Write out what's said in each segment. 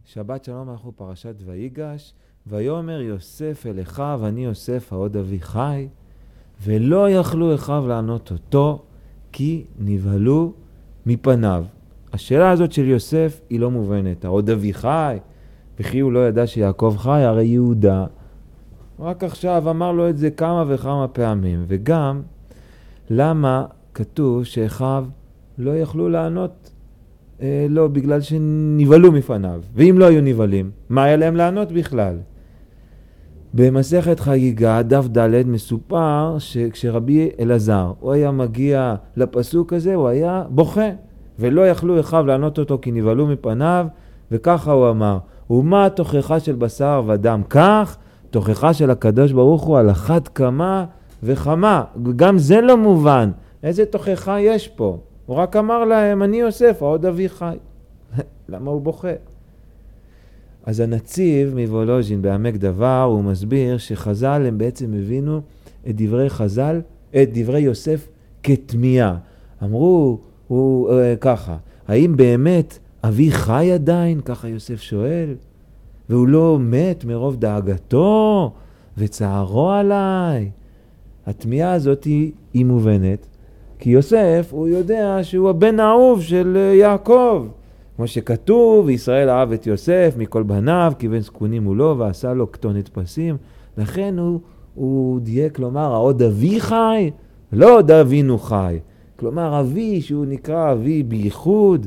שבת שלום, אנחנו פרשת ויגש. ויאמר יוסף אל אחיו, אני יוסף העוד אבי חי, ולא יכלו אחיו לענות אותו, כי נבהלו מפניו. השאלה הזאת של יוסף היא לא מובנת. העוד אבי חי, וכי הוא לא ידע שיעקב חי, הרי יהודה רק עכשיו אמר לו את זה כמה וכמה פעמים. וגם למה כתוב שאחיו לא יכלו לענות לא, בגלל שנבהלו מפניו. ואם לא היו נבהלים, מה היה להם לענות בכלל? במסכת חגיגה, דף ד' מסופר שכשרבי אלעזר, הוא היה מגיע לפסוק הזה, הוא היה בוכה. ולא יכלו אחיו לענות אותו כי נבהלו מפניו, וככה הוא אמר, ומה תוכחה של בשר ודם? כך תוכחה של הקדוש ברוך הוא על אחת כמה וכמה. גם זה לא מובן. איזה תוכחה יש פה? הוא רק אמר להם, אני יוסף, העוד אבי חי. למה הוא בוכה? אז הנציב מוולוז'ין בעמק דבר, הוא מסביר שחז"ל הם בעצם הבינו את דברי חז"ל, את דברי יוסף כתמיהה. אמרו ככה, האם באמת אבי חי עדיין? ככה יוסף שואל. והוא לא מת מרוב דאגתו וצערו עליי. התמיהה הזאת היא מובנת. כי יוסף הוא יודע שהוא הבן האהוב של יעקב. כמו שכתוב, ישראל אהב את יוסף מכל בניו, כי בן זקונים הוא לו ועשה לו כתונת פסים. לכן הוא דייק לומר, העוד אבי חי, לא עוד אבינו חי. כלומר, אבי שהוא נקרא אבי בייחוד,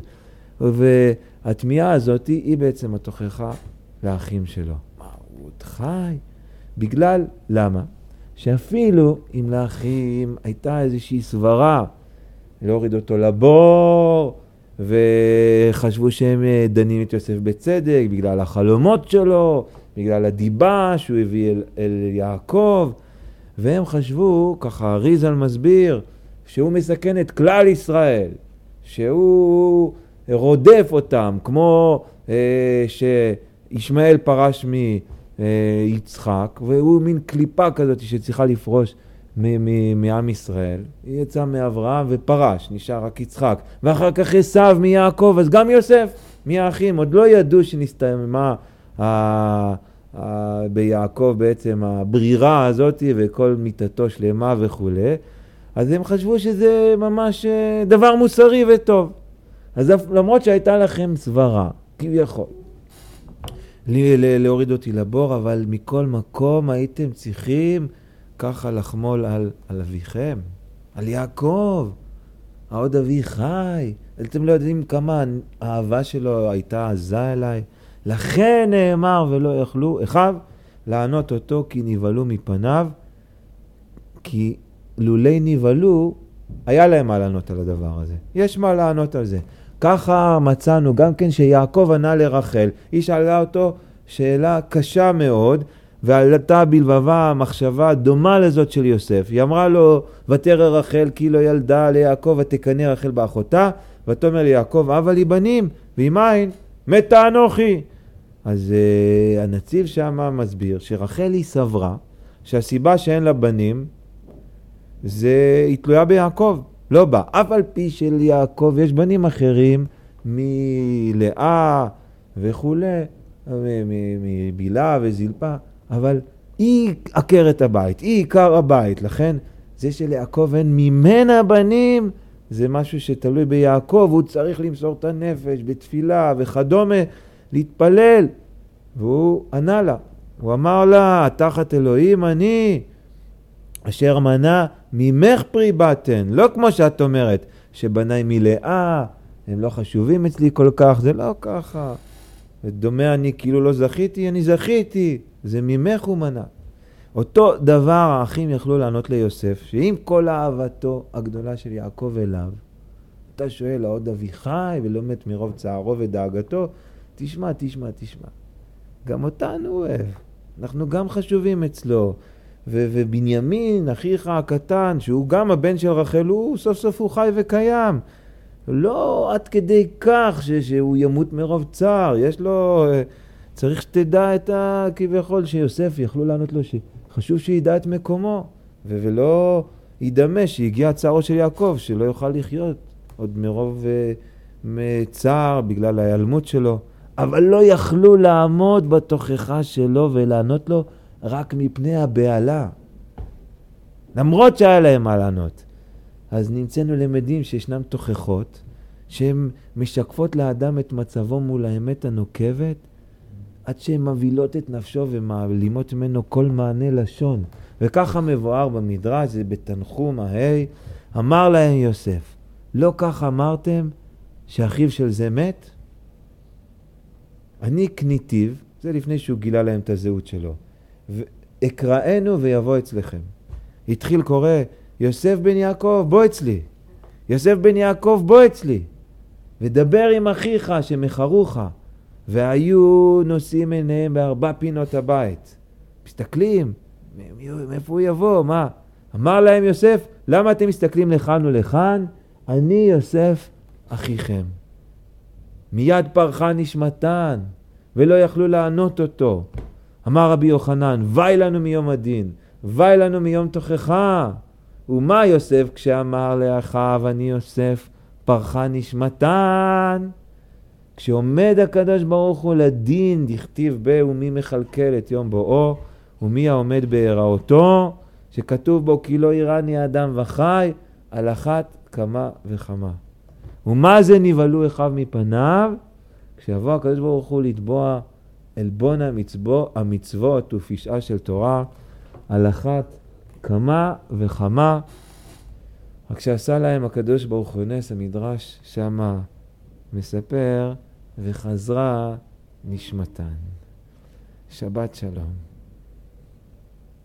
והתמיהה הזאת היא בעצם התוכחה לאחים שלו. מה, הוא עוד חי? בגלל, למה? שאפילו אם לאחים הייתה איזושהי סברה להוריד אותו לבור, וחשבו שהם דנים את יוסף בצדק בגלל החלומות שלו, בגלל הדיבה שהוא הביא אל יעקב, והם חשבו, ככה ריזל מסביר, שהוא מסכן את כלל ישראל, שהוא רודף אותם, כמו שישמעאל פרש מיצחק, והוא מין קליפה כזאת שצריכה לפרוש מעם ישראל. היא יצא מאברהם ופרש, נשאר רק יצחק. ואחר כך עשיו מיעקב, אז גם יוסף מהאחים. עוד לא ידעו שנסתיימה ביעקב בעצם הברירה הזאת וכל מיתתו שלמה וכו'. אז הם חשבו שזה ממש דבר מוסרי וטוב. אז למרות שהייתה לכם סברה, כביכול, להוריד אותי לבור, אבל מכל מקום הייתם צריכים ככה לחמול על אביכם, על יעקב, העוד אבי חי. אתם לא יודעים כמה האהבה שלו הייתה עזה אליי. לכן נאמר ולא יכלו אחיו לענות אותו כי נבהלו מפניו, כי לולי נבהלו היה להם מה לענות על הדבר הזה. יש מה לענות על זה. ככה מצאנו גם כן שיעקב ענה לרחל. היא שאלה אותו שאלה קשה מאוד, ועלתה בלבבה מחשבה דומה לזאת של יוסף. היא אמרה לו, ותרא רחל כי לא ילדה ליעקב, ותקנא רחל באחותה, ותאמר ליעקב, אבא לי בנים, ועם אין מתה אנוכי. אז הנציב שם מסביר שרחל היא סברה שהסיבה שאין לה בנים זה היא תלויה ביעקב, לא בה. אף על פי של יעקב יש בנים אחרים מלאה וכו', מבילה וזלפה, אבל היא עקרת הבית, היא עיקר הבית. לכן זה שליעקב אין ממנה בנים זה משהו שתלוי ביעקב, הוא צריך למסור את הנפש בתפילה וכדומה, להתפלל. והוא ענה לה, הוא אמר לה, תחת אלוהים אני אשר מנה ממך פרי בטן. לא כמו שאת אומרת שבניי מלאה הם לא חשובים אצלי כל כך, זה לא ככה. ודומה אני כאילו לא זכיתי, אני זכיתי, זה ממך הוא מנה. אותו דבר האחים יכלו לענות ליוסף, שעם כל אהבתו הגדולה של יעקב אליו, אתה שואל, העוד אבי חי ולא מת מרוב צערו ודאגתו? תשמע. גם אותנו אוהב, אנחנו גם חשובים אצלו. ובנימין, אחיך הקטן, שהוא גם הבן של רחל, הוא סוף סוף הוא חי וקיים. לא עד כדי כך שהוא ימות מרוב צער. יש לו, צריך שתדע את כביכול שיוסף יכלו לענות לו שחשוב שידע את מקומו, ולא ידמה שהגיע צערו של יעקב, שלא יוכל לחיות עוד מרוב צער בגלל ההיעלמות שלו. אבל לא יכלו לעמוד בתוכחה שלו ולענות לו רק מפני הבעלה. למרות שהיה להם מה לענות. אז נמצאנו למדים שישנם תוכחות שהן משקפות לאדם את מצבו מול האמת הנוקבת, עד שהן מבהילות את נפשו ומעלימות ממנו כל מענה לשון. וככה מבואר במדרש, זה בתנחום ההי, אמר להם יוסף, לא כך אמרתם שאחיו של זה מת? אני קניתיו, זה לפני שהוא גילה להם את הזהות שלו, אקראנו ויבוא אצלכם. התחיל קורא, יוסף בן יעקב בוא אצלי, יוסף בן יעקב בוא אצלי, ודבר עם אחיך שמחרוך. והיו נושאים עיניהם בארבע פינות הבית. מסתכלים, מאיפה הוא יבוא? מה? אמר להם יוסף, למה אתם מסתכלים לכאן ולכאן? אני יוסף אחיכם. מיד פרחה נשמתן, ולא יכלו לענות אותו. אמר רבי יוחנן, ואי לנו מיום הדין, ואי לנו מיום תוכחה. ומה יוסף כשאמר לאחיו, אני יוסף, פרחה נשמתן? כשעומד הקדוש ברוך הוא לדין, דכתיב בה ומי מכלכל את יום בואו, ומי העומד בהיראותו, שכתוב בו כי לא יראני אדם וחי, על אחת כמה וכמה. ומה זה נבהלו אחיו מפניו? כשיבוא הקדוש ברוך הוא לתבוע עלבון המצוות ופשעה של תורה, על אחת כמה וכמה. רק שעשה להם הקדוש ברוך הוא נס, המדרש שמה מספר, וחזרה נשמתן. שבת שלום.